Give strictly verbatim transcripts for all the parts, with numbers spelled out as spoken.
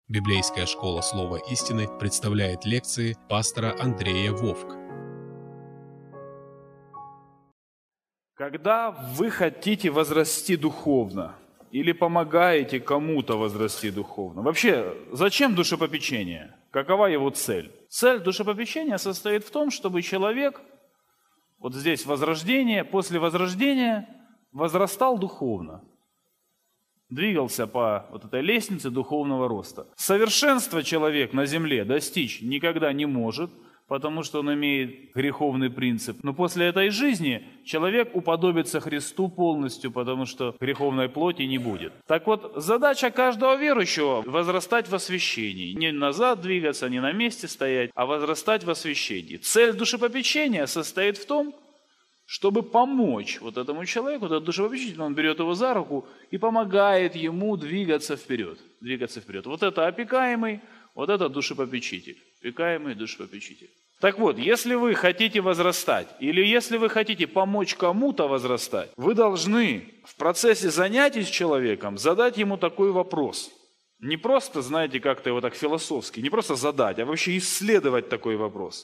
Библейская школа Слова истины представляет лекции пастора Андрея Вовк. Когда вы хотите возрасти духовно или помогаете кому-то возрасти духовно, вообще зачем душепопечение? Какова его цель? Цель душепопечения состоит в том, чтобы человек, вот здесь возрождение, после возрождения возрастал духовно. Двигался по вот этой лестнице духовного роста. Совершенства человек на земле достичь никогда не может, потому что он имеет греховный принцип. Но после этой жизни человек уподобится Христу полностью, потому что греховной плоти не будет. Так вот, задача каждого верующего – возрастать в освящении. Не назад двигаться, не на месте стоять, а возрастать в освящении. Цель душепопечения состоит в том, чтобы помочь вот этому человеку, этот душепопечитель, он берет его за руку и помогает ему двигаться вперед. Двигаться вперед. Вот это опекаемый, вот это душепопечитель. Опекаемый душепопечитель. Так вот, если вы хотите возрастать, или если вы хотите помочь кому-то возрастать, вы должны в процессе занятий с человеком задать ему такой вопрос. Не просто, знаете, как-то его так философски, не просто задать, а вообще исследовать такой вопрос.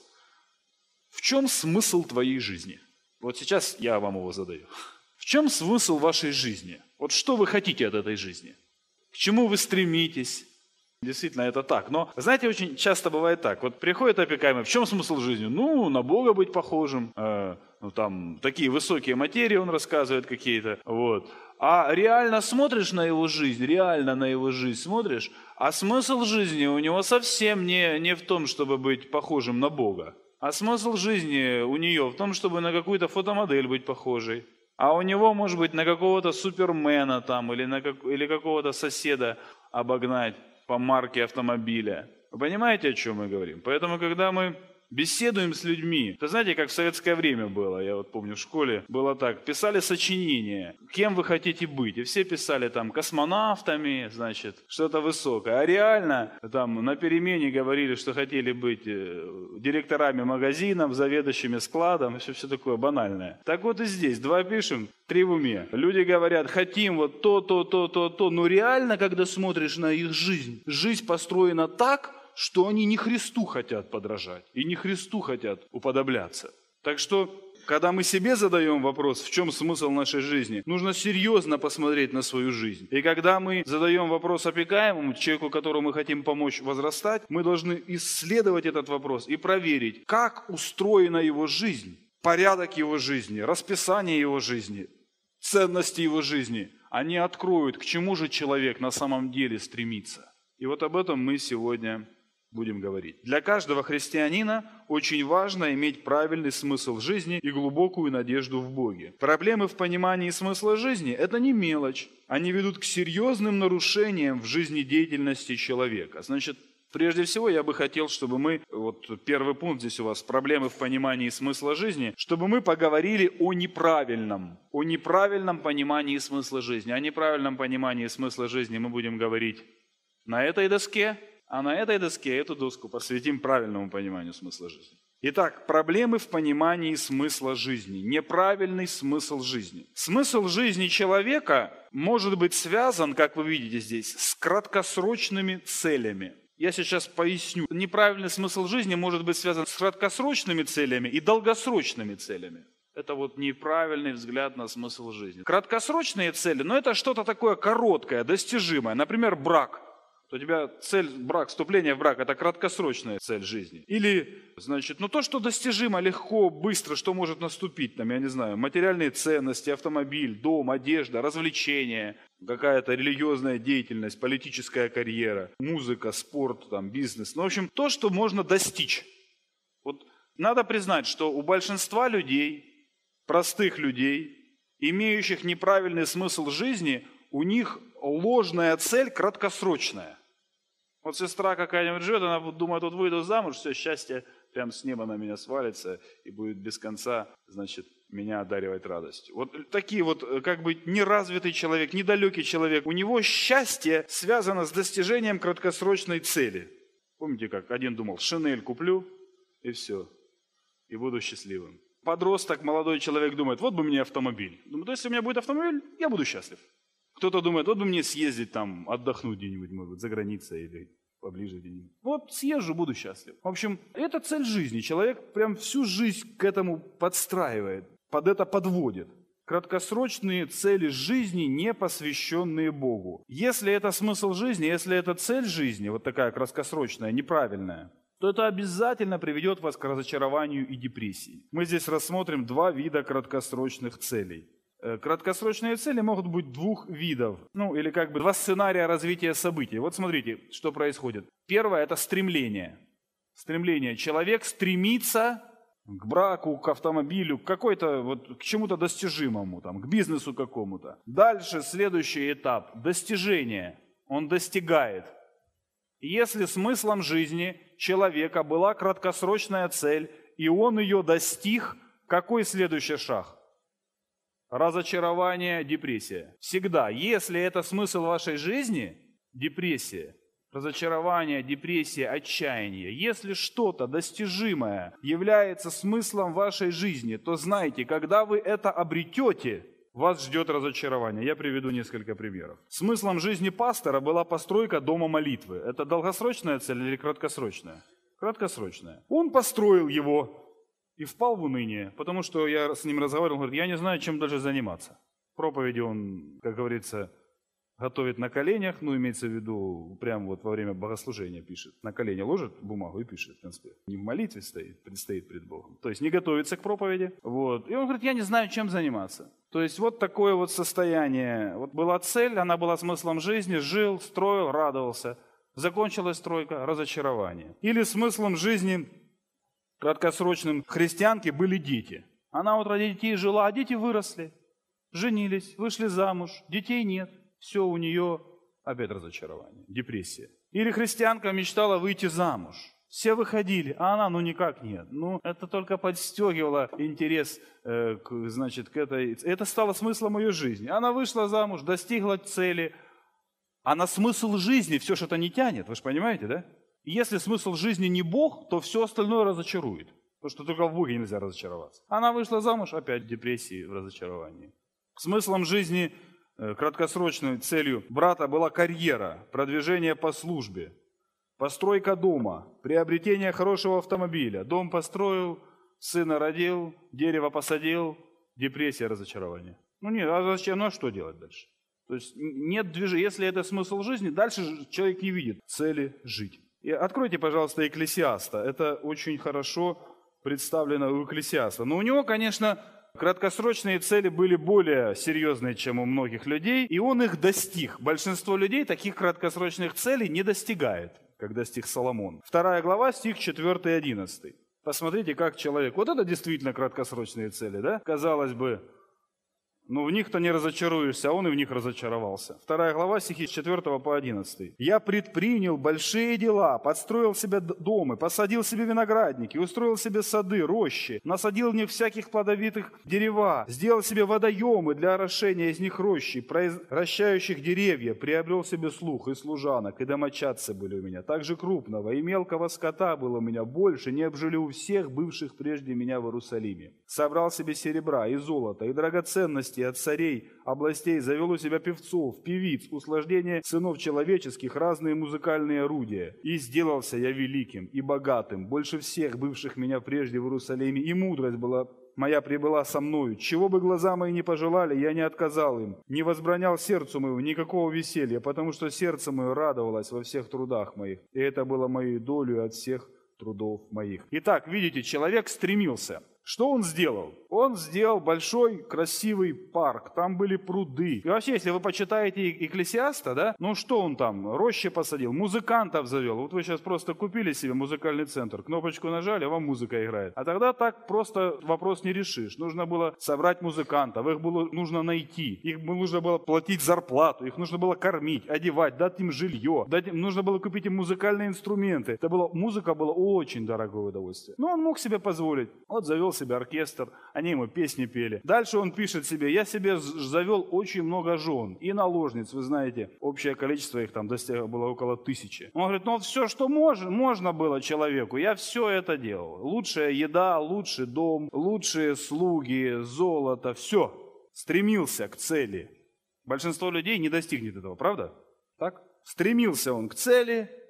В чем смысл твоей жизни? Вот сейчас я вам его задаю. В чем смысл вашей жизни? Вот что вы хотите от этой жизни? К чему вы стремитесь? Действительно, это так. Но, знаете, очень часто бывает так. Вот приходит опекаемый, в чем смысл жизни? Ну, на Бога быть похожим. Э, ну, там, такие высокие материи он рассказывает какие-то. Вот. А реально смотришь на его жизнь, реально на его жизнь смотришь, а смысл жизни у него совсем не, не в том, чтобы быть похожим на Бога. А смысл жизни у нее в том, чтобы на какую-то фотомодель быть похожей. А у него, может быть, на какого-то супермена там или, на как, или какого-то соседа обогнать по марке автомобиля. Вы понимаете, о чем мы говорим? Поэтому, когда мы беседуем с людьми, то знаете, как в советское время было, я вот помню в школе, было так, писали сочинения, кем вы хотите быть, и все писали там космонавтами, значит, что-то высокое, а реально там на перемене говорили, что хотели быть директорами магазинов, заведующими складом, все, все такое банальное. Так вот и здесь, два пишем, три в уме. Люди говорят, хотим вот то, то, то, то, то, но реально, когда смотришь на их жизнь, жизнь построена так, что они не Христу хотят подражать и не Христу хотят уподобляться. Так что, когда мы себе задаем вопрос, в чем смысл нашей жизни, нужно серьезно посмотреть на свою жизнь. И когда мы задаем вопрос опекаемому, человеку, которому мы хотим помочь возрастать, мы должны исследовать этот вопрос и проверить, как устроена его жизнь, порядок его жизни, расписание его жизни, ценности его жизни. Они откроют, к чему же человек на самом деле стремится. И вот об этом мы сегодня будем говорить. Для каждого христианина очень важно иметь правильный смысл жизни и глубокую надежду в Боге. Проблемы в понимании смысла жизни – это не мелочь. Они ведут к серьезным нарушениям в жизнедеятельности человека. Значит, прежде всего я бы хотел, чтобы мы, вот первый пункт здесь у вас, проблемы в понимании смысла жизни, чтобы мы поговорили о неправильном, о неправильном понимании смысла жизни. О неправильном понимании смысла жизни мы будем говорить на этой доске, а на этой доске эту доску посвятим правильному пониманию смысла жизни. Итак, проблемы в понимании смысла жизни. Неправильный смысл жизни. Смысл жизни человека может быть связан, как вы видите здесь, с краткосрочными целями. Я сейчас поясню. Неправильный смысл жизни может быть связан с краткосрочными целями и долгосрочными целями. Это вот неправильный взгляд на смысл жизни. Краткосрочные цели, но это что-то такое короткое, достижимое. Например, брак. У тебя цель, брак, вступление в брак – это краткосрочная цель жизни. Или, значит, ну то, что достижимо легко, быстро, что может наступить, там, я не знаю, материальные ценности, автомобиль, дом, одежда, развлечения, какая-то религиозная деятельность, политическая карьера, музыка, спорт, там, бизнес. Ну, в общем, то, что можно достичь. Вот надо признать, что у большинства людей, простых людей, имеющих неправильный смысл жизни, у них ложная цель краткосрочная. Вот сестра какая-нибудь живет, она думает, вот выйду замуж, все, счастье прям с неба на меня свалится и будет без конца, значит, меня одаривать радостью. Вот такие вот, как бы неразвитый человек, недалекий человек, у него счастье связано с достижением краткосрочной цели. Помните, как один думал, шинель куплю и все, и буду счастливым. Подросток, молодой человек думает, вот бы мне автомобиль. Думаю, если у меня будет автомобиль, я буду счастлив. Кто-то думает, вот бы мне съездить там, отдохнуть где-нибудь, может быть, за границей или поближе где-нибудь. Вот съезжу, буду счастлив. В общем, это цель жизни. Человек прям всю жизнь к этому подстраивает, под это подводит. Краткосрочные цели жизни, не посвященные Богу. Если это смысл жизни, если это цель жизни, вот такая краткосрочная, неправильная, то это обязательно приведет вас к разочарованию и депрессии. Мы здесь рассмотрим два вида краткосрочных целей. Краткосрочные цели могут быть двух видов, ну или как бы два сценария развития событий. Вот смотрите, что происходит. Первое – это стремление. Стремление. Человек стремится к браку, к автомобилю, к какой-то, вот, к чему-то достижимому, там, к бизнесу какому-то. Дальше следующий этап – достижение. Он достигает. Если смыслом жизни человека была краткосрочная цель, и он ее достиг, какой следующий шаг? Разочарование, депрессия. Всегда. Если это смысл вашей жизни, депрессия. Разочарование, депрессия, отчаяние. Если что-то достижимое является смыслом вашей жизни, то знайте, когда вы это обретете, вас ждет разочарование. Я приведу несколько примеров. Смыслом жизни пастора была постройка дома молитвы. Это долгосрочная цель или краткосрочная? Краткосрочная. Он построил его и впал в уныние, потому что я с ним разговаривал, он говорит, я не знаю, чем дальше заниматься. Проповеди он, как говорится, готовит на коленях, ну, имеется в виду, прямо вот во время богослужения пишет. На колени ложит бумагу и пишет конспект. Не в молитве стоит, предстоит пред Богом. То есть не готовится к проповеди. Вот. И он говорит, я не знаю, чем заниматься. То есть вот такое вот состояние. Вот была цель, она была смыслом жизни, жил, строил, радовался. Закончилась стройка, разочарование. Или смыслом жизни краткосрочным христианки были дети. Она вот ради детей жила, а дети выросли, женились, вышли замуж, детей нет. Все у нее опять разочарование, депрессия. Или христианка мечтала выйти замуж. Все выходили, а она ну никак нет. Ну это только подстегивало интерес, э, к, значит, к этой... Это стало смыслом ее жизни. Она вышла замуж, достигла цели. А на смысл жизни все что-то не тянет, вы же понимаете, да? Если смысл жизни не Бог, то все остальное разочарует. Потому что только в Боге нельзя разочароваться. Она вышла замуж, опять в депрессии, в разочаровании. Смыслом жизни, краткосрочной целью брата была карьера, продвижение по службе, постройка дома, приобретение хорошего автомобиля. Дом построил, сына родил, дерево посадил, депрессия, разочарование. Ну нет, а зачем, ну а что делать дальше? То есть нет движения. Если это смысл жизни, дальше человек не видит цели жить. И откройте, пожалуйста, Экклесиаста. Это очень хорошо представлено у Экклесиаста. Но у него, конечно, краткосрочные цели были более серьезные, чем у многих людей, и он их достиг. Большинство людей таких краткосрочных целей не достигает, как достиг Соломон. Вторая глава, стих четвёртый и одиннадцатый. Посмотрите, как человек... Вот это действительно краткосрочные цели, да? Казалось бы, ну в них-то не разочаруешься, а он и в них разочаровался. Вторая глава, стихи с четвёртого по одиннадцатый. «Я предпринял большие дела, подстроил себе дома, посадил себе виноградники, устроил себе сады, рощи, насадил в них всяких плодовитых дерева, сделал себе водоемы для орошения из них рощи, произращающих деревья, приобрел себе слух и служанок, и домочадцы были у меня, также крупного, и мелкого скота было у меня больше, нежели у всех бывших прежде меня в Иерусалиме. Собрал себе серебра и золота, и драгоценности от царей, областей, завел у себя певцов, певиц, услаждение сынов человеческих, разные музыкальные орудия. И сделался я великим и богатым, больше всех бывших меня прежде в Иерусалиме, и мудрость была моя прибыла со мною. Чего бы глаза мои не пожелали, я не отказал им, не возбранял сердцу моему никакого веселья, потому что сердце мое радовалось во всех трудах моих, и это было моей долей от всех трудов моих». Итак, видите, человек стремился. Что он сделал? Он сделал большой красивый парк, там были пруды. И вообще, если вы почитаете Экклесиаста, да, ну что он там, рощи посадил, музыкантов завел. Вот вы сейчас просто купили себе музыкальный центр, кнопочку нажали, а вам музыка играет. А тогда так просто вопрос не решишь. Нужно было собрать музыкантов, их было нужно найти, их нужно было платить зарплату, их нужно было кормить, одевать, дать им жилье, дать им, нужно было купить им музыкальные инструменты. Это было, музыка была очень дорогое удовольствие. Но он мог себе позволить. Вот завел себе оркестр, они ему песни пели. Дальше он пишет себе: я себе завел очень много жен и наложниц, вы знаете, общее количество их там достигло было около тысячи. Он говорит, ну вот все, что можно, можно было человеку, я все это делал. Лучшая еда, лучший дом, лучшие слуги, золото, все. Стремился к цели. Большинство людей не достигнет этого, правда? Так? Стремился он к цели,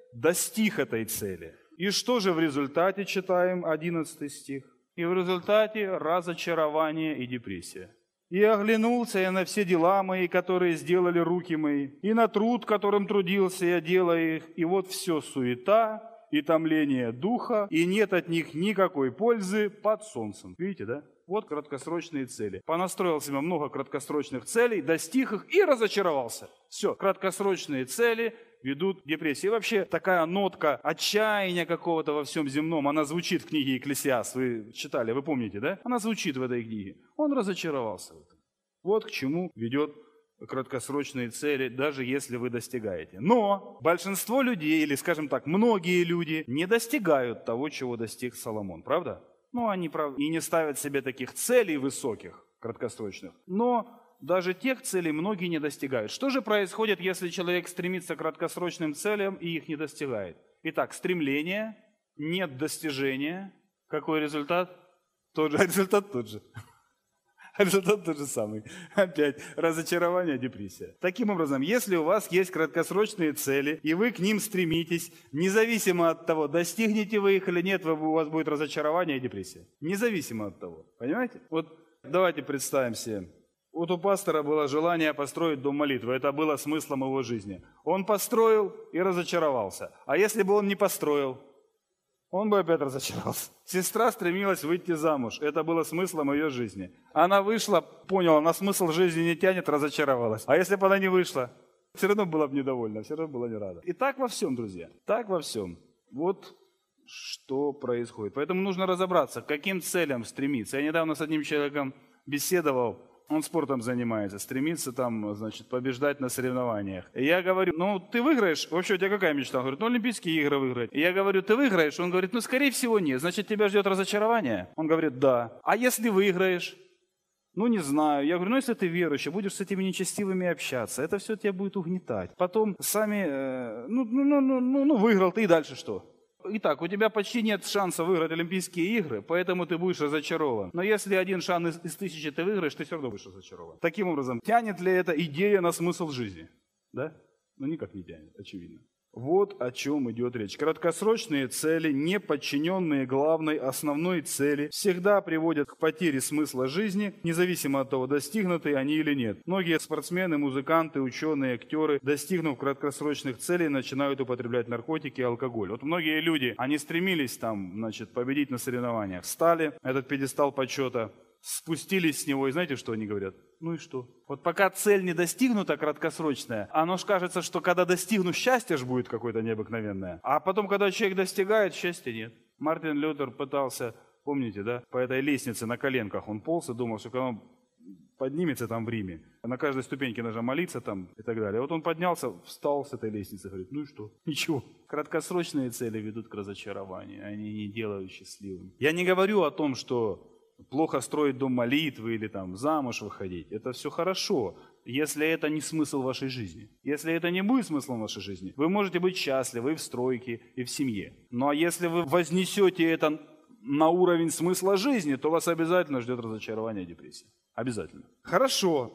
достиг этой цели. И что же в результате, читаем одиннадцатый стих? И в результате разочарование и депрессия. «И оглянулся я на все дела мои, которые сделали руки мои, и на труд, которым трудился я, делая их, и вот все суета и томление духа, и нет от них никакой пользы под солнцем». Видите, да? Вот краткосрочные цели. Понастроил себе много краткосрочных целей, достиг их и разочаровался. Все, краткосрочные цели ведут к депрессии. И вообще такая нотка отчаяния какого-то во всем земном, она звучит в книге «Экклесиаст». Вы читали, вы помните, да? Она звучит в этой книге. Он разочаровался в этом. Вот к чему ведет краткосрочные цели, даже если вы достигаете. Но большинство людей, или, скажем так, многие люди не достигают того, чего достиг Соломон. Правда? Ну, они правда, и не ставят себе таких целей высоких, краткосрочных. Но даже тех целей многие не достигают. Что же происходит, если человек стремится к краткосрочным целям и их не достигает? Итак, стремление, нет достижения. Какой результат? Тот же, результат тот же. Результат тот же самый. Опять разочарование, депрессия. Таким образом, если у вас есть краткосрочные цели, и вы к ним стремитесь, независимо от того, достигнете вы их или нет, у вас будет разочарование и депрессия. Независимо от того. Понимаете? Вот давайте представим себе. Вот у пастора было желание построить дом молитвы. Это было смыслом его жизни. Он построил и разочаровался. А если бы он не построил, он бы опять разочаровался. Сестра стремилась выйти замуж. Это было смыслом ее жизни. Она вышла, поняла, на смысл жизни не тянет, разочаровалась. А если бы она не вышла, все равно была бы недовольна, все равно была не рада. И так во всем, друзья. Так во всем. Вот что происходит. Поэтому нужно разобраться, к каким целям стремиться. Я недавно с одним человеком беседовал. Он спортом занимается, стремится там, значит, побеждать на соревнованиях. И я говорю, ну, ты выиграешь? Вообще, у тебя какая мечта? Он говорит, ну, Олимпийские игры выиграть. И я говорю, ты выиграешь? Он говорит, ну, скорее всего, нет. Значит, тебя ждет разочарование? Он говорит, да. А если выиграешь? Ну, не знаю. Я говорю, ну, если ты верующий, будешь с этими нечестивыми общаться, это все тебя будет угнетать. Потом сами, э, ну, ну, ну, ну, ну, выиграл ты, и дальше что? Итак, у тебя почти нет шанса выиграть Олимпийские игры, поэтому ты будешь разочарован. Но если один шанс из, из тысячи ты выиграешь, ты все равно будешь разочарован. Таким образом, тянет ли эта идея на смысл жизни? Да? Ну, никак не тянет, очевидно. Вот о чем идет речь. Краткосрочные цели, не подчиненные главной, основной цели, всегда приводят к потере смысла жизни, независимо от того, достигнуты они или нет. Многие спортсмены, музыканты, ученые, актеры, достигнув краткосрочных целей, начинают употреблять наркотики и алкоголь. Вот многие люди, они стремились там, значит, победить на соревнованиях, встали, этот пьедестал почета, спустились с него, и знаете, что они говорят? Ну и что? Вот пока цель не достигнута, краткосрочная, оно ж кажется, что когда достигну, счастье ж будет какое-то необыкновенное. А потом, когда человек достигает, счастья нет. Мартин Лютер пытался, помните, да, по этой лестнице на коленках он полз и думал, что когда он поднимется там в Риме, на каждой ступеньке нужно молиться там и так далее. Вот он поднялся, встал с этой лестницы, говорит, ну и что? Ничего. Краткосрочные цели ведут к разочарованию, они не делают счастливым. Я не говорю о том, что плохо строить дом молитвы или там замуж выходить. Это все хорошо, если это не смысл вашей жизни. Если это не будет смыслом вашей жизни, вы можете быть счастливы и в стройке, и в семье. Ну а если вы вознесете это на уровень смысла жизни, то вас обязательно ждет разочарование и депрессия. Обязательно. Хорошо.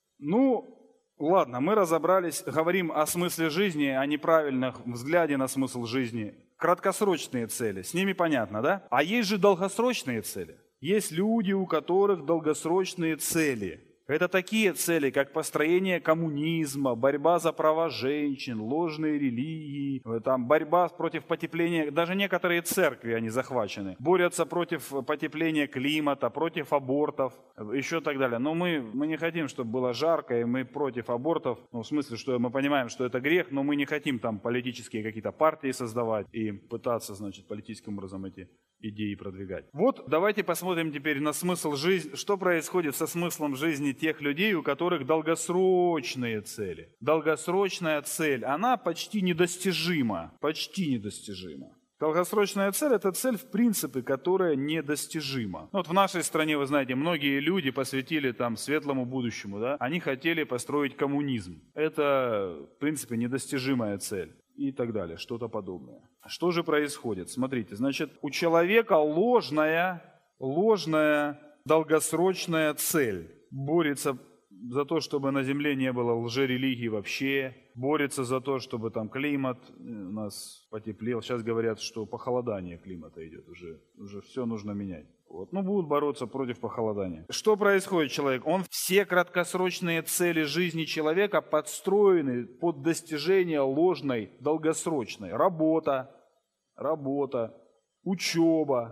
Ну, ладно, мы разобрались, говорим о смысле жизни, о неправильном взгляде на смысл жизни. Краткосрочные цели, с ними понятно, да? А есть же долгосрочные цели. Есть люди, у которых долгосрочные цели. Это такие цели, как построение коммунизма, борьба за права женщин, ложные религии, там, борьба против потепления. Даже некоторые церкви, они захвачены, борются против потепления климата, против абортов, еще так далее. Но мы, мы не хотим, чтобы было жарко, и мы против абортов. Ну, в смысле, что мы понимаем, что это грех, но мы не хотим там политические какие-то партии создавать и пытаться, значит, политическим образом эти идеи продвигать. Вот давайте посмотрим теперь на смысл жизни, что происходит со смыслом жизни тех людей, у которых долгосрочные цели. Долгосрочная цель, она почти недостижима, почти недостижима. Долгосрочная цель – это цель, в принципе, которая недостижима. Вот в нашей стране, вы знаете, многие люди посвятили там светлому будущему, да? Они хотели построить коммунизм. Это, в принципе, недостижимая цель. И так далее, что-то подобное. Что же происходит? Смотрите, значит, у человека ложная, ложная долгосрочная цель. Борется за то, чтобы на земле не было лжерелигии вообще, борется за то, чтобы там климат у нас потеплел. Сейчас говорят, что похолодание климата идет, уже, уже все нужно менять. Вот. Ну, будут бороться против похолодания. Что происходит, человек? Он, все краткосрочные цели жизни человека подстроены под достижение ложной, долгосрочной. Работа, работа, учеба,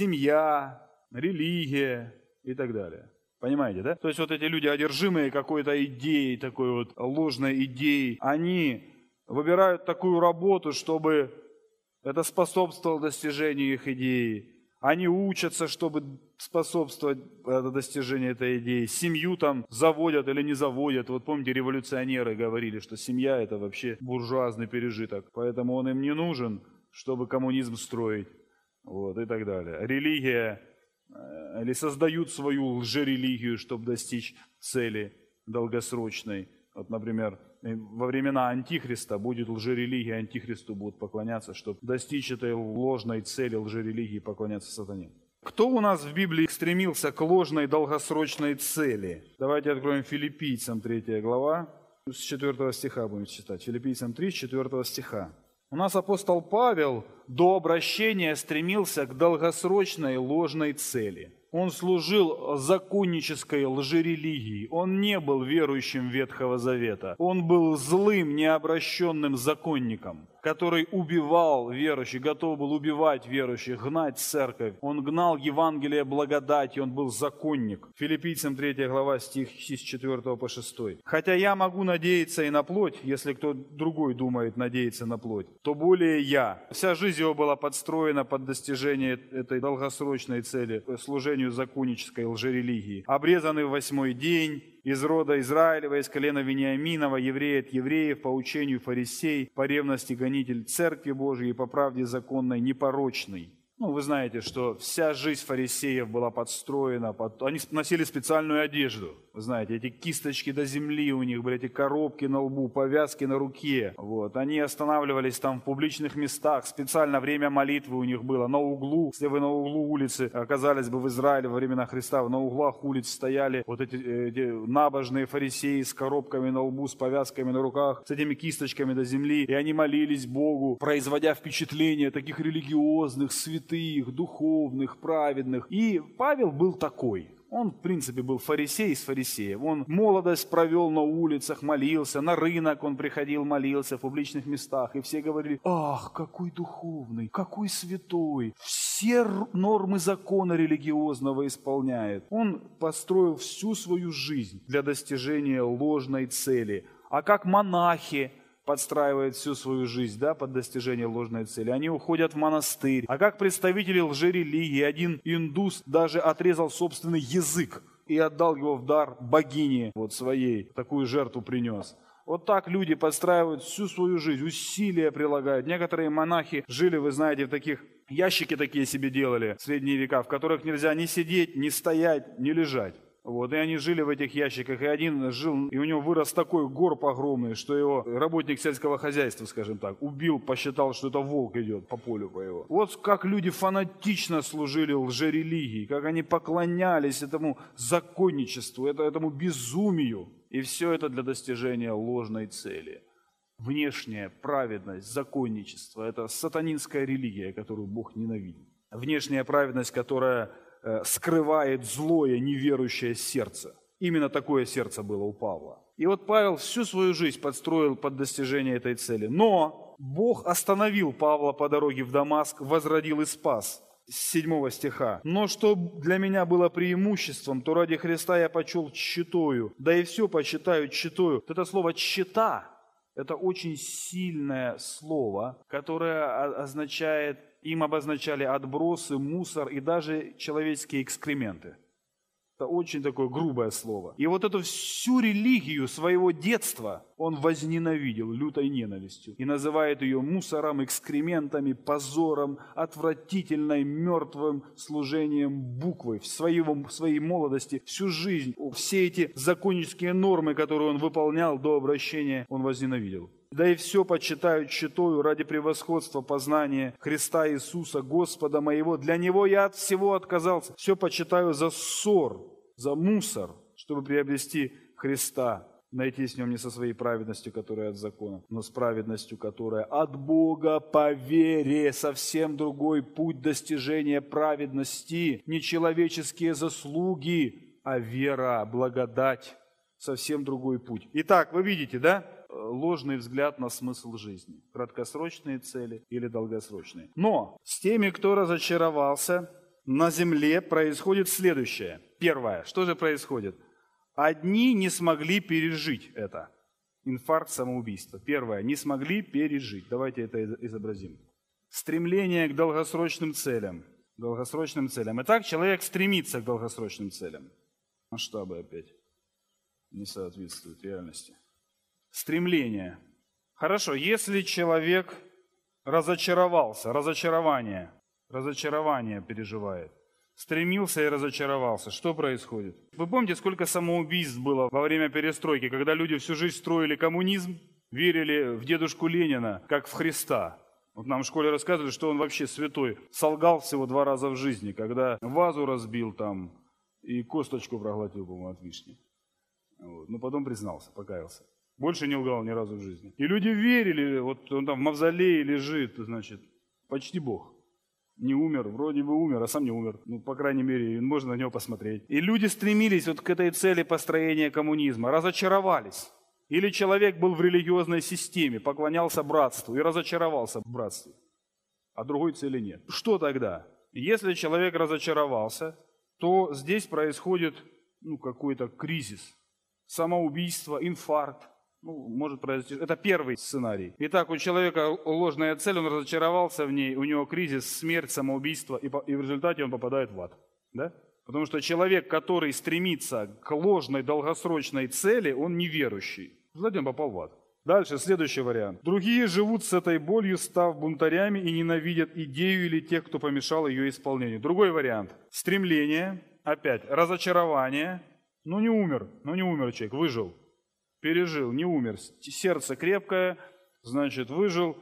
семья, религия и так далее. Понимаете, да? То есть вот эти люди, одержимые какой-то идеей, такой вот ложной идеей, они выбирают такую работу, чтобы это способствовало достижению их идеи. Они учатся, чтобы способствовать достижению этой идеи. Семью там заводят или не заводят. Вот помните, революционеры говорили, что семья – это вообще буржуазный пережиток. Поэтому он им не нужен, чтобы коммунизм строить. Вот, и так далее. Религия, или создают свою лжерелигию, чтобы достичь цели долгосрочной. Вот, например, во времена Антихриста будет лжерелигия, Антихристу будут поклоняться, чтобы достичь этой ложной цели лжерелигии, поклоняться сатане. Кто у нас в Библии стремился к ложной долгосрочной цели? Давайте откроем Филиппийцам третья глава, с четвёртого стиха будем читать. Филиппийцам три, с четвёртого стиха. У нас апостол Павел до обращения стремился к долгосрочной ложной цели. Он служил законнической лжерелигии. Он не был верующим Ветхого Завета. Он был злым, необращенным законником, который убивал верующих, готов был убивать верующих, гнать церковь. Он гнал Евангелие благодати, он был законник. Филиппийцам третья глава, стих с четвёртого по шестой. «Хотя я могу надеяться и на плоть, если кто другой думает надеяться на плоть, то более я». Вся жизнь его была подстроена под достижение этой долгосрочной цели, служению законнической лжерелигии. «Обрезанный в восьмой день, из рода Израилева, из колена Вениаминова, еврей от евреев, по учению фарисей, по ревности гонитель церкви Божией, по правде законной, непорочный». Ну, вы знаете, что вся жизнь фарисеев была подстроена, под... они носили специальную одежду. Вы знаете, эти кисточки до земли у них были, эти коробки на лбу, повязки на руке. Вот. Они останавливались там в публичных местах, специально время молитвы у них было. На углу, если вы на углу улицы оказались бы в Израиле во времена Христа, на углах улиц стояли вот эти, эти набожные фарисеи с коробками на лбу, с повязками на руках, с этими кисточками до земли. И они молились Богу, производя впечатление таких религиозных, святых, духовных, праведных. И Павел был такой. Он, в принципе, был фарисей из фарисеев. Он молодость провел на улицах, молился, на рынок он приходил, молился в публичных местах. И все говорили: ах, какой духовный, какой святой. Все нормы закона религиозного исполняет. Он построил всю свою жизнь для достижения ложной цели. А как монахи подстраивает всю свою жизнь, да, под достижение ложной цели. Они уходят в монастырь. А как представители лжерелигии, один индус даже отрезал собственный язык и отдал его в дар богине вот своей, такую жертву принес. Вот так люди подстраивают всю свою жизнь, усилия прилагают. Некоторые монахи жили, вы знаете, в таких ящики такие себе делали в средние века, в которых нельзя ни сидеть, ни стоять, ни лежать. Вот, и они жили в этих ящиках, и один жил, и у него вырос такой горб огромный, что его работник сельского хозяйства, скажем так, убил, посчитал, что это волк идет по полю по его. Вот как люди фанатично служили лжерелигии, как они поклонялись этому законничеству, это, этому безумию. И все это для достижения ложной цели. Внешняя праведность, законничество – это сатанинская религия, которую Бог ненавидит. Внешняя праведность, которая скрывает злое, неверующее сердце. Именно такое сердце было у Павла. И вот Павел всю свою жизнь подстроил под достижение этой цели. Но Бог остановил Павла по дороге в Дамаск, возродил и спас. С седьмого стиха. «Но что для меня было преимуществом, то ради Христа я почел тщетою, да и все почитаю тщетою». Это слово «тщета» – это очень сильное слово, которое означает... Им обозначали отбросы, мусор и даже человеческие экскременты. Это очень такое грубое слово. И вот эту всю религию своего детства он возненавидел лютой ненавистью. И называет ее мусором, экскрементами, позором, отвратительной, мертвым служением буквы. В своей, в своей молодости всю жизнь все эти законнические нормы, которые он выполнял до обращения, он возненавидел. «Да и все почитаю тщетою ради превосходства познания Христа Иисуса, Господа моего. Для Него я от всего отказался. Все почитаю за ссор, за мусор, чтобы приобрести Христа, найти с нем не со своей праведностью, которая от закона, но с праведностью, которая от Бога по вере. Совсем другой путь достижения праведности. Не человеческие заслуги, а вера, благодать. Совсем другой путь. Итак, вы видите, да? Ложный взгляд на смысл жизни. Краткосрочные цели или долгосрочные. Но с теми, кто разочаровался, на земле происходит следующее. Первое. Что же происходит? Одни не смогли пережить это. Инфаркт, самоубийство. Первое. Не смогли пережить. Давайте это изобразим. Стремление к долгосрочным целям. Долгосрочным целям. Итак, человек стремится к долгосрочным целям. Масштабы опять не соответствуют реальности. Стремление. Хорошо, если человек разочаровался, разочарование, разочарование переживает, стремился и разочаровался, что происходит? Вы помните, сколько самоубийств было во время перестройки, когда люди всю жизнь строили коммунизм, верили в дедушку Ленина, как в Христа? Вот нам в школе рассказывали, что он вообще святой. Солгал всего два раза в жизни, когда вазу разбил там и косточку проглотил, по-моему, от вишни. Вот. Но потом признался, покаялся. Больше не лгал ни разу в жизни. И люди верили, вот он там в мавзолее лежит, значит, почти Бог. Не умер, вроде бы умер, а сам не умер. Ну, по крайней мере, можно на него посмотреть. И люди стремились вот к этой цели построения коммунизма, разочаровались. Или человек был в религиозной системе, поклонялся братству и разочаровался в братстве, а другой цели нет. Что тогда? Если человек разочаровался, то здесь происходит ну, какой-то кризис, самоубийство, инфаркт. Ну, может произойти. Это первый сценарий. Итак, у человека ложная цель, он разочаровался в ней, у него кризис, смерть, самоубийство, и, по, и в результате он попадает в ад. Да? Потому что человек, который стремится к ложной долгосрочной цели, он неверующий. В результате он попал в ад. Дальше, следующий вариант. Другие живут с этой болью, став бунтарями и ненавидят идею или тех, кто помешал ее исполнению. Другой вариант. Стремление, опять, разочарование. Ну не умер, ну не умер человек, выжил. Пережил, не умер, сердце крепкое, значит, выжил.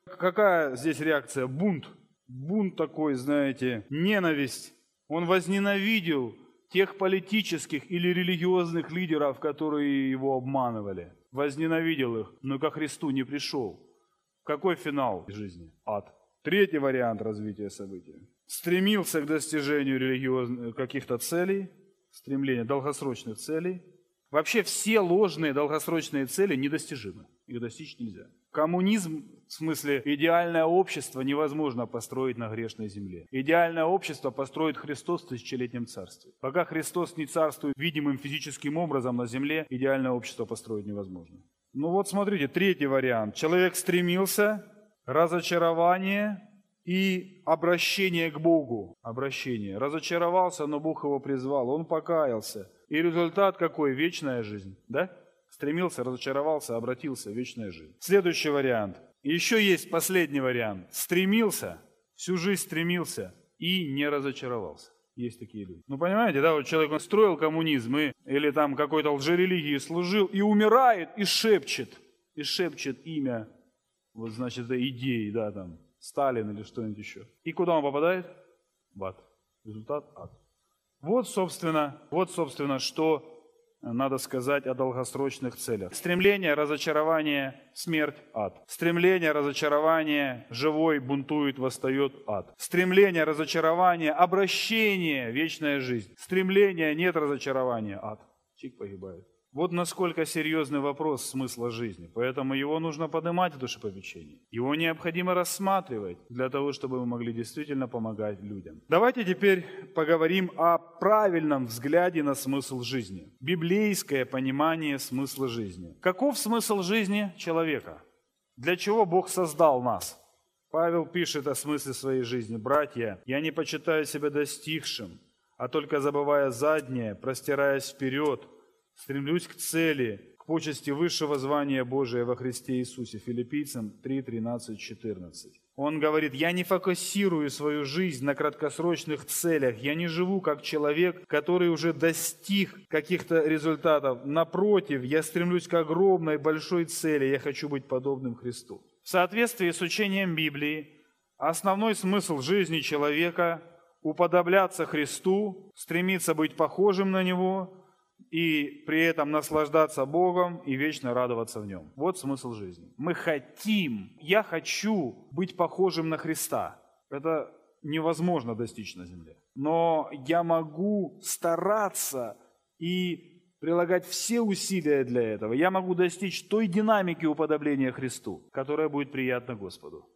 Какая здесь реакция? Бунт. Бунт такой, знаете, ненависть. Он возненавидел тех политических или религиозных лидеров, которые его обманывали. Возненавидел их, но ко Христу не пришел. Какой финал жизни? Ад. Третий вариант развития событий. Стремился к достижению религиозных каких-то целей, стремления долгосрочных целей. Вообще все ложные долгосрочные цели недостижимы. Их достичь нельзя. Коммунизм, в смысле идеальное общество, невозможно построить на грешной земле. Идеальное общество построит Христос в тысячелетнем царстве. Пока Христос не царствует видимым физическим образом на земле, идеальное общество построить невозможно. Ну вот смотрите, третий вариант. Человек стремился, разочарование и обращение к Богу. Обращение. Разочаровался, но Бог его призвал, он покаялся. И результат какой? Вечная жизнь. Да? Стремился, разочаровался, обратился. Вечная жизнь. Следующий вариант. Еще есть последний вариант. Стремился, всю жизнь стремился и не разочаровался. Есть такие люди. Ну, понимаете, да, вот человек он строил коммунизм и, или там какой-то лжерелигии служил и умирает, и шепчет. И шепчет имя, вот значит, идеи, да, там, Сталин или что-нибудь еще. И куда он попадает? В ад. Результат – ад. Вот, собственно, вот, собственно, что надо сказать о долгосрочных целях. Стремление, разочарование, смерть – ад. Стремление, разочарование, живой бунтует, восстает – ад. Стремление, разочарование, обращение – вечная жизнь. Стремление, нет разочарования – ад. Человек погибает. Вот насколько серьезный вопрос смысла жизни. Поэтому его нужно поднимать в душепопечении. Его необходимо рассматривать для того, чтобы мы могли действительно помогать людям. Давайте теперь поговорим о правильном взгляде на смысл жизни. Библейское понимание смысла жизни. Каков смысл жизни человека? Для чего Бог создал нас? Павел пишет о смысле своей жизни. «Братья, я не почитаю себя достигшим, а только забывая заднее, простираясь вперед, стремлюсь к цели, к почести высшего звания Божия во Христе Иисусе». Филиппийцам три, тринадцать, четырнадцать. Он говорит: «Я не фокусирую свою жизнь на краткосрочных целях. Я не живу как человек, который уже достиг каких-то результатов. Напротив, я стремлюсь к огромной, большой цели. Я хочу быть подобным Христу». В соответствии с учением Библии, основной смысл жизни человека – уподобляться Христу, стремиться быть похожим на Него, и при этом наслаждаться Богом и вечно радоваться в Нем. Вот смысл жизни. Мы хотим, я хочу быть похожим на Христа. Это невозможно достичь на земле. Но я могу стараться и прилагать все усилия для этого. Я могу достичь той динамики уподобления Христу, которая будет приятна Господу.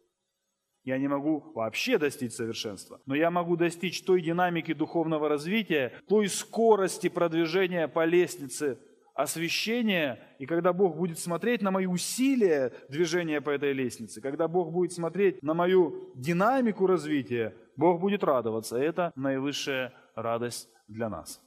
Я не могу вообще достичь совершенства, но я могу достичь той динамики духовного развития, той скорости продвижения по лестнице освящения. И когда Бог будет смотреть на мои усилия движения по этой лестнице, когда Бог будет смотреть на мою динамику развития, Бог будет радоваться. Это наивысшая радость для нас.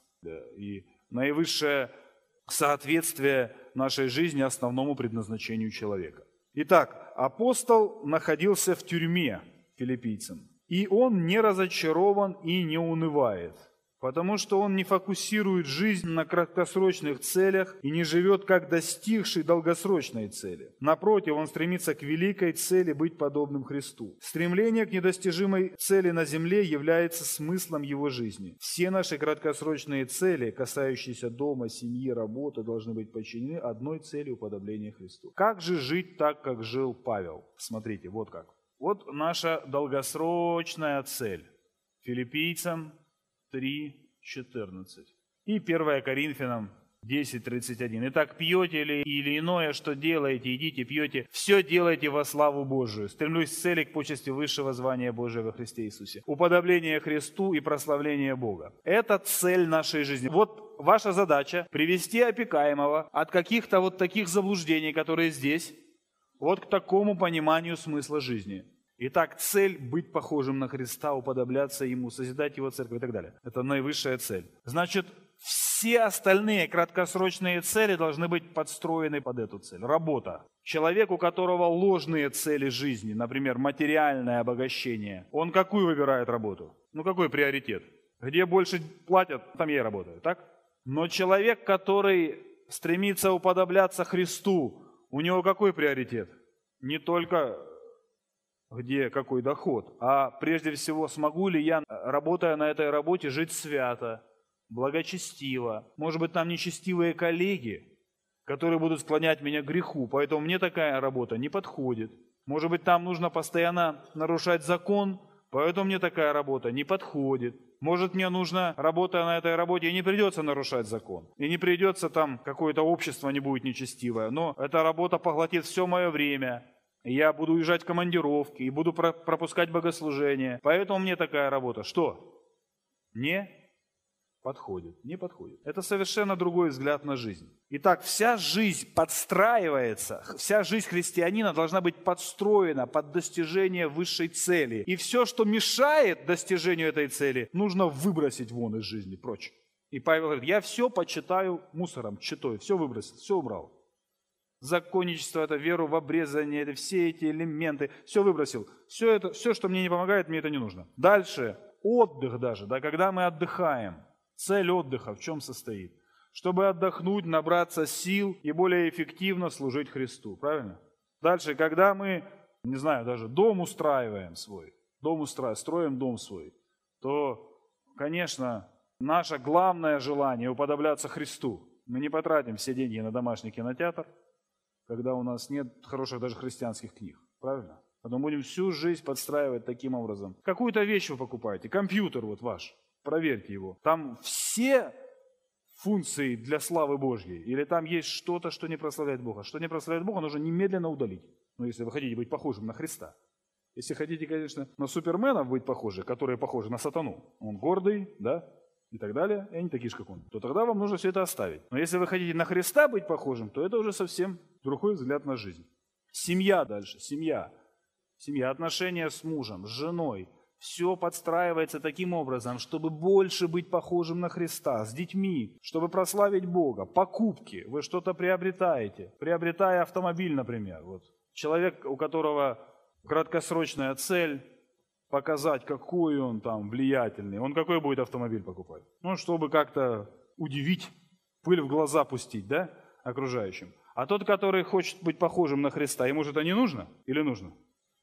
И наивысшее соответствие нашей жизни основному предназначению человека. Итак, апостол находился в тюрьме филиппийцам, и он не разочарован и не унывает, потому что он не фокусирует жизнь на краткосрочных целях и не живет как достигший долгосрочной цели. Напротив, он стремится к великой цели быть подобным Христу. Стремление к недостижимой цели на земле является смыслом его жизни. Все наши краткосрочные цели, касающиеся дома, семьи, работы, должны быть подчинены одной цели — уподобления Христу. Как же жить так, как жил Павел? Смотрите, вот как. Вот наша долгосрочная цель. Филиппийцам три четырнадцать. И первое Коринфянам десять тридцать один. Итак, пьете ли или иное, что делаете, идите, пьете, все делайте во славу Божию. Стремлюсь к цели, к почести высшего звания Божия во Христе Иисусе. Уподобление Христу и прославление Бога. Это цель нашей жизни. Вот ваша задача — привести опекаемого от каких-то вот таких заблуждений, которые здесь, вот к такому пониманию смысла жизни. Итак, цель — быть похожим на Христа, уподобляться Ему, созидать Его церковь и так далее. Это наивысшая цель. Значит, все остальные краткосрочные цели должны быть подстроены под эту цель. Работа. Человек, у которого ложные цели жизни, например, материальное обогащение, он какую выбирает работу? Ну, какой приоритет? Где больше платят, там я и работаю, так? Но человек, который стремится уподобляться Христу, у него какой приоритет? Не только где какой доход, а прежде всего, смогу ли я, работая на этой работе, жить свято, благочестиво. Может быть, там нечестивые коллеги, которые будут склонять меня к греху, поэтому мне такая работа не подходит. Может быть, там нужно постоянно нарушать закон, поэтому мне такая работа не подходит. Может, мне нужно, работая на этой работе, и не придется нарушать закон. И не придется там, какое-то общество не будет нечестивое. Но эта работа поглотит все мое время. Я буду уезжать в командировки и буду пропускать богослужения. Поэтому мне такая работа. Что? Не подходит. Не подходит. Это совершенно другой взгляд на жизнь. Итак, вся жизнь подстраивается, вся жизнь христианина должна быть подстроена под достижение высшей цели. И все, что мешает достижению этой цели, нужно выбросить вон из жизни, прочь. И Павел говорит, я все почитаю мусором, читой, все выбросил, все убрал. Законничество, это веру в обрезание, это все эти элементы, все выбросил. Все, это, все, что мне не помогает, мне это не нужно. Дальше, отдых даже, да, когда мы отдыхаем. Цель отдыха в чем состоит? Чтобы отдохнуть, набраться сил и более эффективно служить Христу, правильно? Дальше, когда мы, не знаю, даже дом устраиваем свой, дом устраиваем, строим дом свой, то, конечно, наше главное желание уподобляться Христу. Мы не потратим все деньги на домашний кинотеатр, когда у нас нет хороших даже христианских книг. Правильно? Потом будем всю жизнь подстраивать таким образом. Какую-то вещь вы покупаете, компьютер вот ваш, проверьте его. Там все функции для славы Божьей? Или там есть что-то, что не прославляет Бога? Что не прославляет Бога, нужно немедленно удалить. Ну, если вы хотите быть похожим на Христа. Если хотите, конечно, на суперменов быть похожи, которые похожи на сатану. Он гордый, да? И так далее, и они такие же, как он, то тогда вам нужно все это оставить. Но если вы хотите на Христа быть похожим, то это уже совсем другой взгляд на жизнь. Семья дальше, семья. Семья, отношения с мужем, с женой. Все подстраивается таким образом, чтобы больше быть похожим на Христа, с детьми, чтобы прославить Бога. Покупки, вы что-то приобретаете. Приобретая автомобиль, например. Вот. Человек, у которого краткосрочная цель, показать, какой он там влиятельный. Он какой будет автомобиль покупать? Ну, чтобы как-то удивить, пыль в глаза пустить, да, окружающим. А тот, который хочет быть похожим на Христа, ему же это не нужно или нужно?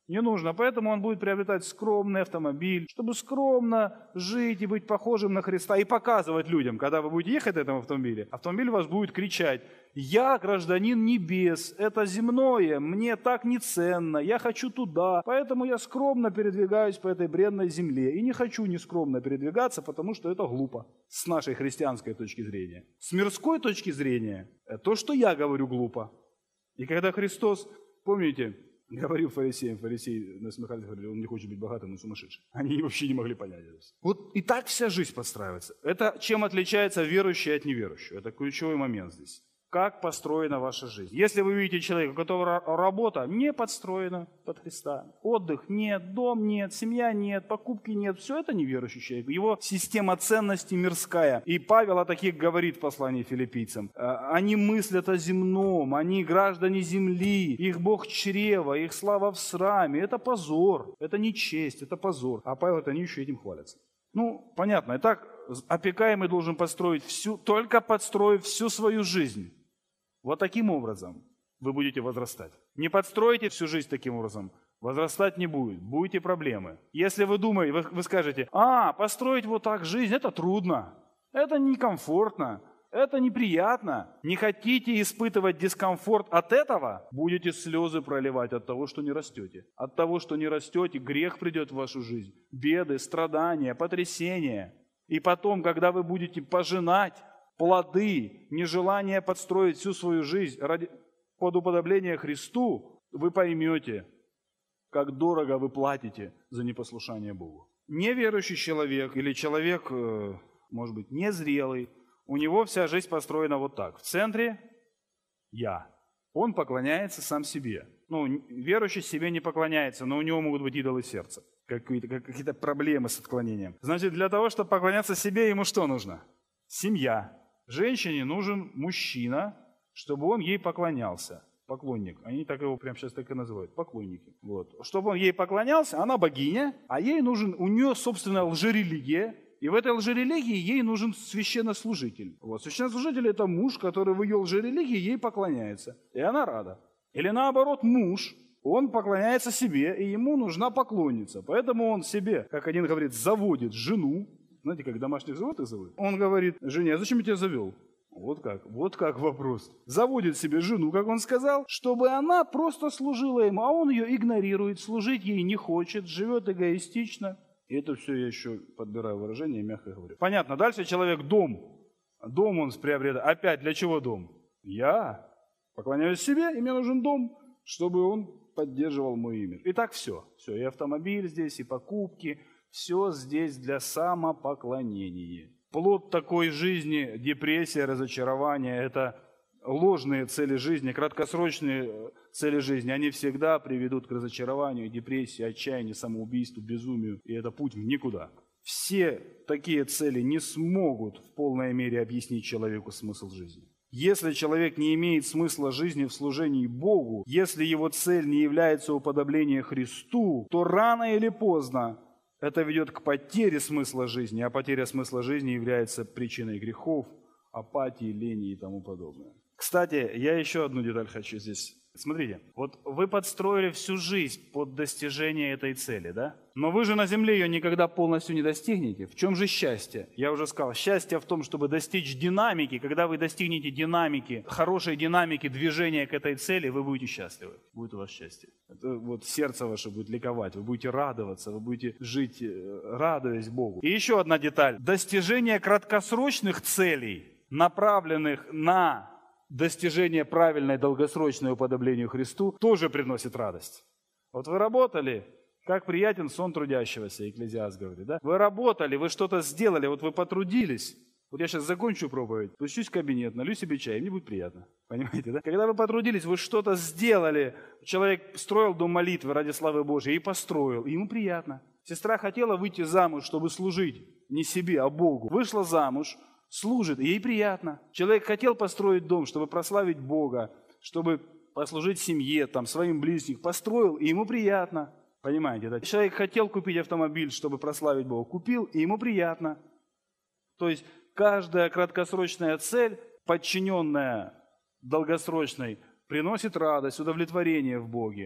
Не нужно. Поэтому он будет приобретать скромный автомобиль, чтобы скромно жить и быть похожим на Христа и показывать людям, когда вы будете ехать в этом автомобиле, автомобиль вас будет кричать: «Я гражданин небес, это земное, мне так не ценно, я хочу туда, поэтому я скромно передвигаюсь по этой бренной земле и не хочу нескромно передвигаться, потому что это глупо». С нашей христианской точки зрения. С мирской точки зрения, то, что я говорю, глупо. И когда Христос, помните, говорил фарисеям, фарисеи насмехались, говорили: он не хочет быть богатым, он сумасшедший. Они вообще не могли понять это. Вот и так вся жизнь подстраивается. Это чем отличается верующий от неверующего. Это ключевой момент здесь. Как построена ваша жизнь. Если вы видите человека, у которого работа не подстроена под Христа, отдых нет, дом нет, семья нет, покупки нет, все это неверующий человек. Его система ценностей мирская. И Павел о таких говорит в послании филиппийцам. Они мыслят о земном, они граждане земли, их Бог чрева, их слава в сраме. Это позор, это не честь, это позор. А Павел, это они еще этим хвалятся. Ну, понятно. Итак, опекаемый должен построить всю, только подстроив всю свою жизнь. Вот таким образом вы будете возрастать. Не подстроите всю жизнь таким образом, возрастать не будет, будете проблемы. Если вы думаете, вы, вы скажете: а, построить вот так жизнь, это трудно, это некомфортно, это неприятно. Не хотите испытывать дискомфорт от этого, будете слезы проливать от того, что не растете. От того, что не растете, грех придет в вашу жизнь, беды, страдания, потрясения. И потом, когда вы будете пожинать плоды нежелания подстроить всю свою жизнь ради, под уподобление Христу, вы поймете, как дорого вы платите за непослушание Богу. Неверующий человек или человек, может быть, незрелый, у него вся жизнь построена вот так. В центре «я». Он поклоняется сам себе. Ну, верующий себе не поклоняется, но у него могут быть идолы сердца, какие-то, какие-то проблемы с отклонением. Значит, для того, чтобы поклоняться себе, ему что нужно? Семья. Женщине нужен мужчина, чтобы он ей поклонялся. Поклонник. Они так его прямо сейчас так и называют. Поклонники. Вот. Чтобы он ей поклонялся, она богиня, а ей нужен, у нее собственная лжерелигия. И в этой лжерелигии ей нужен священнослужитель. Вот. Священнослужитель – это муж, который в ее лжерелигии ей поклоняется. И она рада. Или наоборот, муж, он поклоняется себе, и ему нужна поклонница. Поэтому он себе, как один говорит, заводит жену. Знаете, как домашних животных заводят? Он говорит жене: а зачем я тебя завел? Вот как, вот как вопрос. Заводит себе жену, как он сказал, чтобы она просто служила ему, а он ее игнорирует, служить ей не хочет, живет эгоистично. И это все я еще подбираю выражение, мягко говорю. Понятно, дальше человек дом. Дом он приобретает. Опять для чего дом? Я поклоняюсь себе, и мне нужен дом, чтобы он поддерживал мой имя. Итак, все. Все, и автомобиль здесь, и покупки. Все здесь для самопоклонения. Плод такой жизни, депрессия, разочарование – это ложные цели жизни, краткосрочные цели жизни. Они всегда приведут к разочарованию, депрессии, отчаянию, самоубийству, безумию. И это путь в никуда. Все такие цели не смогут в полной мере объяснить человеку смысл жизни. Если человек не имеет смысла жизни в служении Богу, если его цель не является уподобление Христу, то рано или поздно это ведет к потере смысла жизни, а потеря смысла жизни является причиной грехов, апатии, лени и тому подобное. Кстати, я еще одну деталь хочу здесь. Смотрите, вот вы подстроили всю жизнь под достижение этой цели, да? Но вы же на земле ее никогда полностью не достигнете. В чем же счастье? Я уже сказал, счастье в том, чтобы достичь динамики. Когда вы достигнете динамики, хорошей динамики движения к этой цели, вы будете счастливы. Будет у вас счастье. Это вот сердце ваше будет ликовать, вы будете радоваться, вы будете жить, радуясь Богу. И еще одна деталь. Достижение краткосрочных целей, направленных на достижение правильной долгосрочной уподоблению Христу, тоже приносит радость. Вот вы работали, как приятен сон трудящегося, Экклезиаст говорит, да? Вы работали, вы что-то сделали, вот вы потрудились. Вот я сейчас закончу проповедь, спущусь в кабинет, налью себе чай, и мне будет приятно. Понимаете, да? Когда вы потрудились, вы что-то сделали. Человек строил дом молитвы ради славы Божьей и построил, и ему приятно. Сестра хотела выйти замуж, чтобы служить не себе, а Богу. Вышла замуж, служит, и ей приятно. Человек хотел построить дом, чтобы прославить Бога, чтобы послужить семье, там, своим близким. Построил, и ему приятно. Понимаете, да? Человек хотел купить автомобиль, чтобы прославить Бога. Купил, и ему приятно. То есть каждая краткосрочная цель, подчиненная долгосрочной, приносит радость, удовлетворение в Боге.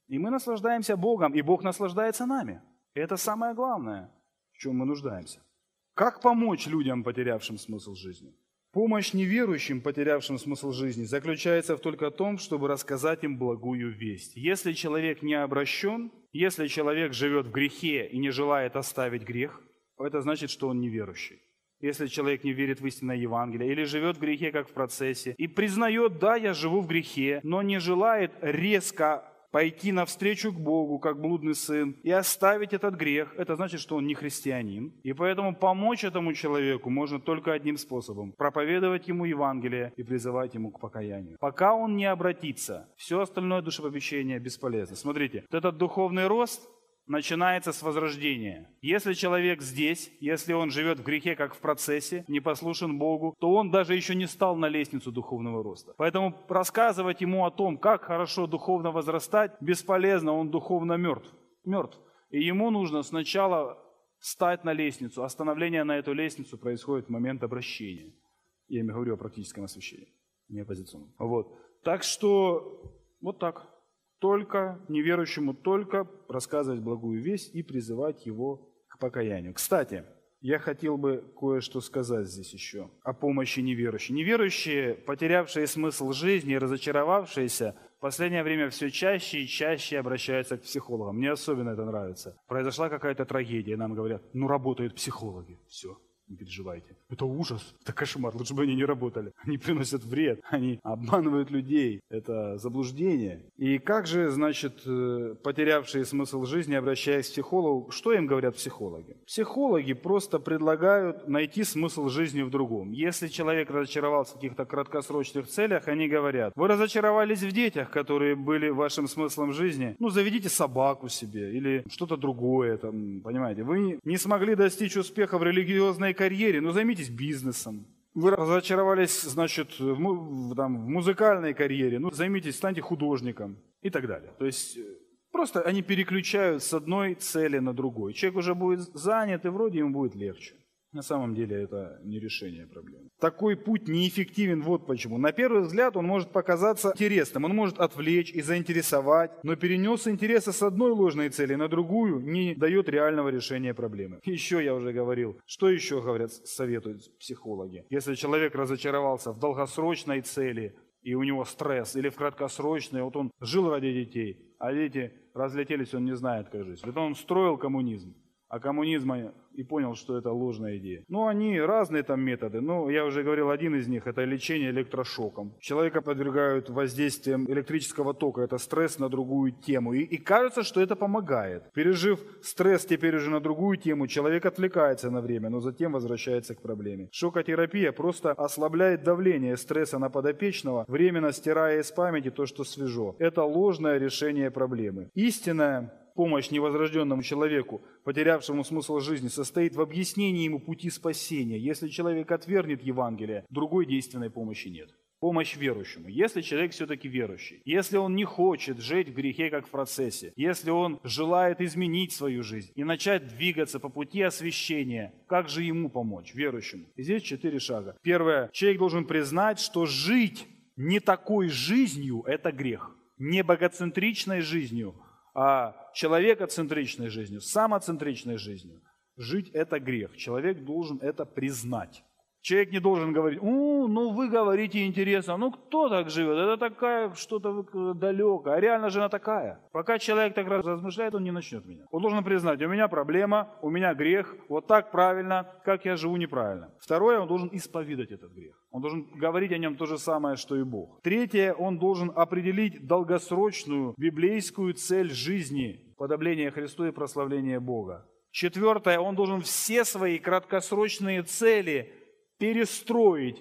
И мы наслаждаемся Богом, и Бог наслаждается нами. И это самое главное, в чем мы нуждаемся. Как помочь людям, потерявшим смысл жизни? Помощь неверующим, потерявшим смысл жизни, заключается только в том, чтобы рассказать им благую весть. Если человек не обращен, если человек живет в грехе и не желает оставить грех, это значит, что он неверующий. Если человек не верит в истинное Евангелие или живет в грехе, как в процессе, и признает, да, я живу в грехе, но не желает резко пойти навстречу к Богу, как блудный сын, и оставить этот грех, это значит, что он не христианин. И поэтому помочь этому человеку можно только одним способом – проповедовать ему Евангелие и призывать ему к покаянию. Пока он не обратится, все остальное душепопечение бесполезно. Смотрите, вот этот духовный рост начинается с возрождения. Если человек здесь, если он живет в грехе, как в процессе, не послушен Богу, то он даже еще не стал на лестницу духовного роста. Поэтому рассказывать ему о том, как хорошо духовно возрастать, бесполезно, он духовно мертв. Мертв. И ему нужно сначала встать на лестницу. Остановление на эту лестницу происходит в момент обращения. Я имею говорю о практическом освящении, не оппозиционном. Вот. Так что вот так. Только неверующему только рассказывать благую весть и призывать его к покаянию. Кстати, я хотел бы кое-что сказать здесь еще о помощи неверующим. Неверующие, потерявшие смысл жизни, разочаровавшиеся, в последнее время все чаще и чаще обращаются к психологам. Мне особенно это нравится. Произошла какая-то трагедия, нам говорят, ну работают психологи, все. Не переживайте. Это ужас, это кошмар, лучше бы они не работали. Они приносят вред, они обманывают людей. Это заблуждение. И как же, значит, потерявшие смысл жизни, обращаясь к психологу, что им говорят психологи? Психологи просто предлагают найти смысл жизни в другом. Если человек разочаровался в каких-то краткосрочных целях, они говорят, вы разочаровались в детях, которые были вашим смыслом жизни, ну заведите собаку себе или что-то другое, там, понимаете. Вы не смогли достичь успеха в религиозной карьере, ну займитесь бизнесом. Вы разочаровались, значит, в, там, в музыкальной карьере, ну займитесь, станьте художником и так далее. То есть просто они переключают с одной цели на другой. Человек уже будет занят, и вроде ему будет легче. На самом деле это не решение проблемы. Такой путь неэффективен вот почему. На первый взгляд он может показаться интересным, он может отвлечь и заинтересовать, но перенес интересы с одной ложной цели на другую не дает реального решения проблемы. Еще я уже говорил, что еще говорят, советуют психологи. Если человек разочаровался в долгосрочной цели, и у него стресс, или в краткосрочной, вот он жил ради детей, а дети разлетелись, он не знает, как жить. Это он строил коммунизм. А коммунизма и понял, что это ложная идея. Ну, они разные там методы. Ну, я уже говорил, один из них – это лечение электрошоком. Человека подвергают воздействием электрического тока. Это стресс на другую тему. И, и кажется, что это помогает. Пережив стресс теперь уже на другую тему, человек отвлекается на время, но затем возвращается к проблеме. Шокотерапия просто ослабляет давление стресса на подопечного, временно стирая из памяти то, что свежо. Это ложное решение проблемы. Истинная помощь невозрожденному человеку, потерявшему смысл жизни, состоит в объяснении ему пути спасения. Если человек отвергнет Евангелие, другой действенной помощи нет. Помощь верующему. Если человек все-таки верующий, если он не хочет жить в грехе, как в процессе, если он желает изменить свою жизнь и начать двигаться по пути освящения, как же ему помочь, верующему? И здесь четыре шага. Первое. Человек должен признать, что жить не такой жизнью – это грех. Не богоцентричной жизнью, а человекоцентричной жизнью, самоцентричной жизнью. Жить – это грех. Человек должен это признать. Человек не должен говорить, «О, ну вы говорите интересно, ну кто так живет? Это такая что-то далекое, а реально же она такая». Пока человек так размышляет, он не начнет меня. Он должен признать, у меня проблема, у меня грех, вот так правильно, как я живу неправильно. Второе, он должен исповедать этот грех. Он должен говорить о нем то же самое, что и Бог. Третье, он должен определить долгосрочную библейскую цель жизни, подобление Христу и прославление Бога. Четвертое, он должен все свои краткосрочные цели перестроить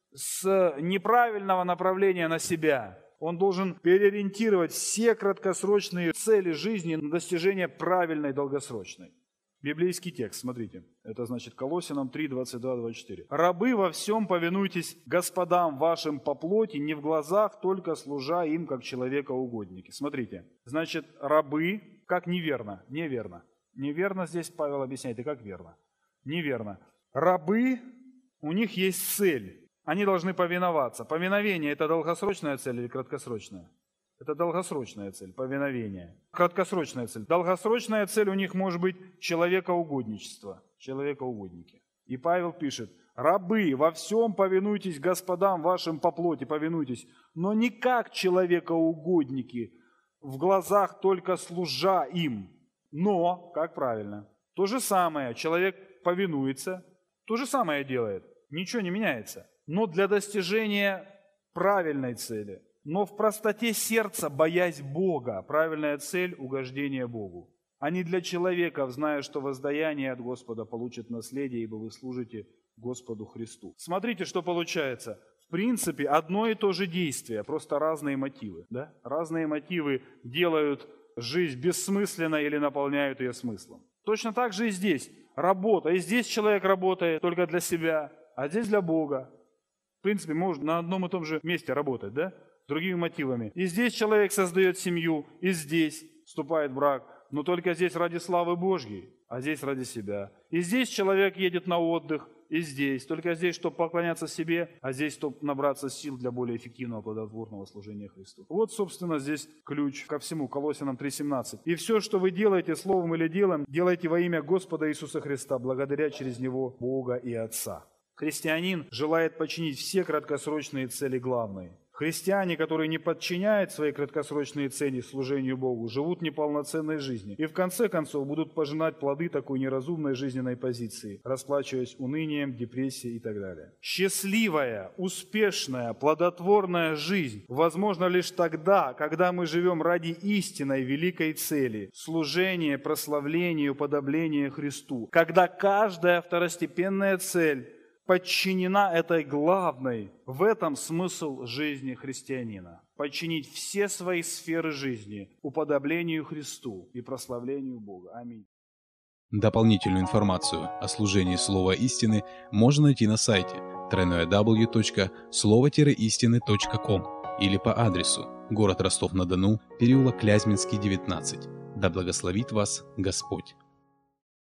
с неправильного направления на себя. Он должен переориентировать все краткосрочные цели жизни на достижение правильной долгосрочной. Библейский текст, смотрите. Это значит Колоссянам три, двадцать два, двадцать четыре. «Рабы, во всем повинуйтесь господам вашим по плоти, не в глазах, только служа им, как человекоугодники». Смотрите. Значит, рабы, как неверно, неверно. Неверно здесь Павел объясняет, и как верно. Неверно. Рабы, у них есть цель. Они должны повиноваться. Повиновение – это долгосрочная цель или краткосрочная? Это долгосрочная цель, повиновение. Краткосрочная цель. Долгосрочная цель у них может быть человекоугодничество, человекоугодники. И Павел пишет: рабы, во всем повинуйтесь господам вашим по плоти, повинуйтесь, но не как человекоугодники, в глазах только служа им, но, как правильно, то же самое, человек повинуется, то же самое делает, ничего не меняется, но для достижения правильной цели, но в простоте сердца, боясь Бога, правильная цель – угождение Богу, а не для человека, зная, что воздаяние от Господа получит наследие, ибо вы служите Господу Христу. Смотрите, что получается. В принципе, одно и то же действие, просто разные мотивы. Да? Разные мотивы делают жизнь бессмысленной или наполняют ее смыслом. Точно так же и здесь. Работа. И здесь человек работает только для себя, а здесь для Бога. В принципе, можно на одном и том же месте работать, да? Другими мотивами. И здесь человек создает семью, и здесь вступает в брак, но только здесь ради славы Божьей, а здесь ради себя. И здесь человек едет на отдых, и здесь. Только здесь, чтобы поклоняться себе, а здесь, чтобы набраться сил для более эффективного, плодотворного служения Христу. Вот, собственно, здесь ключ ко всему. Колоссянам три семнадцать. «И все, что вы делаете словом или делом, делайте во имя Господа Иисуса Христа, благодаря через Него Бога и Отца». Христианин желает подчинить все краткосрочные цели главной. Христиане, которые не подчиняют свои краткосрочные цели служению Богу, живут неполноценной жизнью и в конце концов будут пожинать плоды такой неразумной жизненной позиции, расплачиваясь унынием, депрессией и так далее. Счастливая, успешная, плодотворная жизнь возможна лишь тогда, когда мы живем ради истинной великой цели – служения, прославления, уподобления Христу. Когда каждая второстепенная цель подчинена этой главной. В этом смысл жизни христианина. Подчинить все свои сферы жизни уподоблению Христу и прославлению Бога. Аминь. Дополнительную информацию о служении Слова Истины можно найти на сайте дабл ю дабл ю дабл ю точка слово истины точка ком или по адресу город Ростов-на-Дону, переулок Клязьминский, девятнадцать. Да благословит вас Господь.